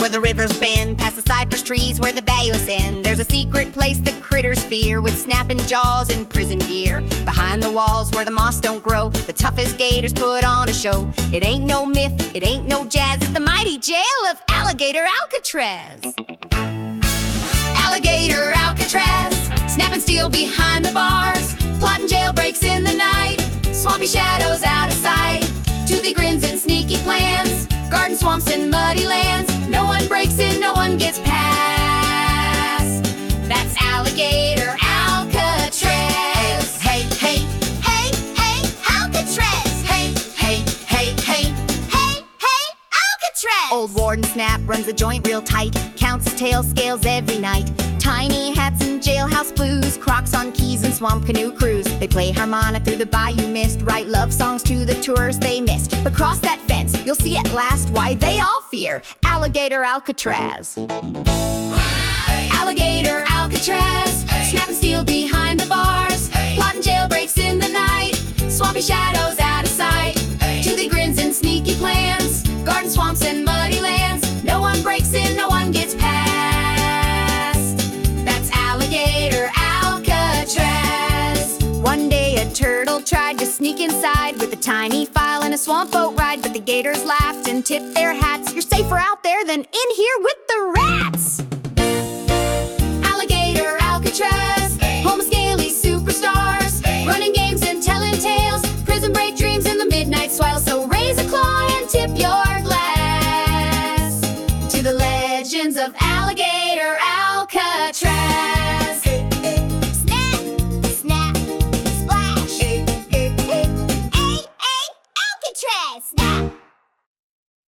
where the rivers bend, past the cypress trees where the bayous end. There's a secret place that critters fear, with snapping jaws and prison gear. Behind the walls where the moss don't grow, the toughest gators put on a show. It ain't no myth, it ain't no jazz, it's the mighty jail of Alligator Alcatraz. Alligator Alcatraz, snapping steel behind the bars, plotting jailbreaks in the night, swampy shadows out of sight. Toothy grins and sneaky plans, garden swamps and muddy lands. No one breaks in, no one gets past. That's Alligator Alcatraz. Hey, hey, hey, hey, Alcatraz. Hey, hey, hey, hey, hey, hey, Alcatraz. Old Warden Snap runs the joint real tight, counts his tail scales every night. Tiny hats and jailhouse blues, Crocs on keys and swamp canoe cruise. They play harmonica through the bayou mist, write love songs to the tourists they missed. But cross that fence, you'll see at last why they all fear Alligator Alcatraz. Alligator Alcatraz, snapping steel behind the bars, plotting jailbreaks in the night, swampy shadows out of sight. Toothy grins and sneaky plans, garden swamps and muddy lands. No one breaks in, no one gets past. That's Alligator Alcatraz. One day a turtle tried to sneak inside with a tiny file and a swamp boat ride, but the gators laughed and tipped their hats. You're safer out there than in here with the rats. Alligator Alcatraz, home of scaly superstars, running games and telling tales, prison break dreams in the midnight swile. So raise a claw and tip your glass to the legends of Alligator Alcatraz. Snap, snap, splash. Hey, Alcatraz, snap.